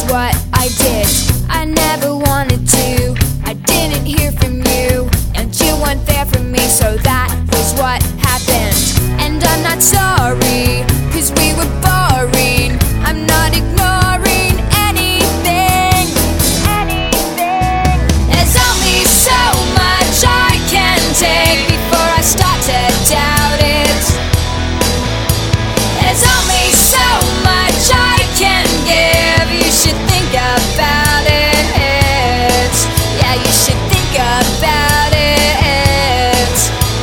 what I did. I never wanted to, I didn't hear from you, and you weren't there for me, so that was what happened. And I'm not sorry, 'cause we were boring. I'm not ignoring anything. There's only so much I can take before I start to doubt it. There's only so much I can give. You should think about it. Yeah, you should think about it.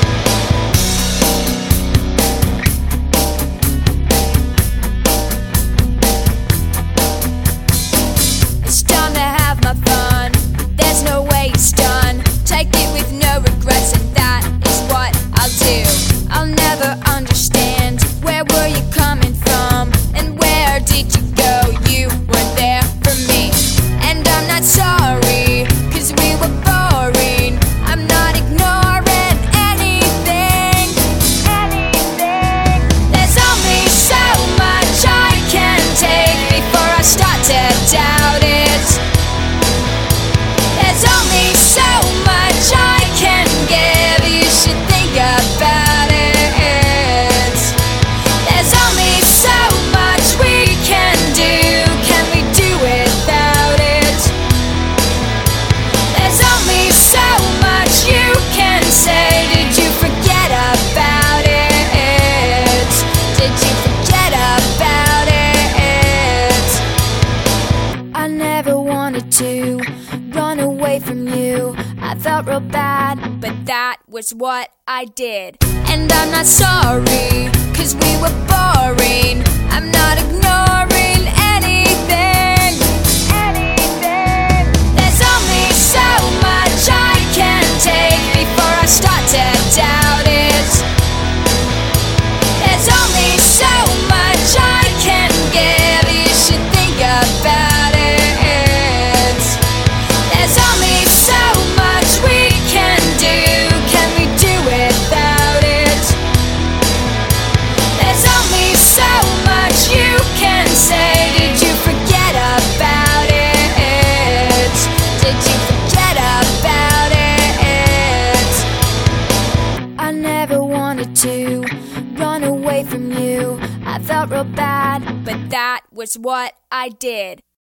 It's time to have my fun. There's no way it's done. Take it with no regrets, and that is what I'll do. I'll never understand. Where were you coming from? And where did you go? You weren't there for me. And I'm not sorry, 'cause we were boring. I'm not ignoring anything. There's only so much I can take before I start to doubt it. There's only so much I can give. You should think about it. There's only so much we can do. Can we do without it? There's only so much you can say. Did you forget about it? Did you forget about it? I never wanted to run away from you. I felt real bad, but that was what I did. And I'm not sorry, 'cause we were boring. I'm not ignoring anything. There's only so much I can take before I start to doubt it. There's only so much I can give. You should think about it. There's only so much we can do. Can we do without it? There's only so much you can say. Did you forget about it? Did you forget about it? I never wanted to run away from you. I felt real bad, but that was what I did.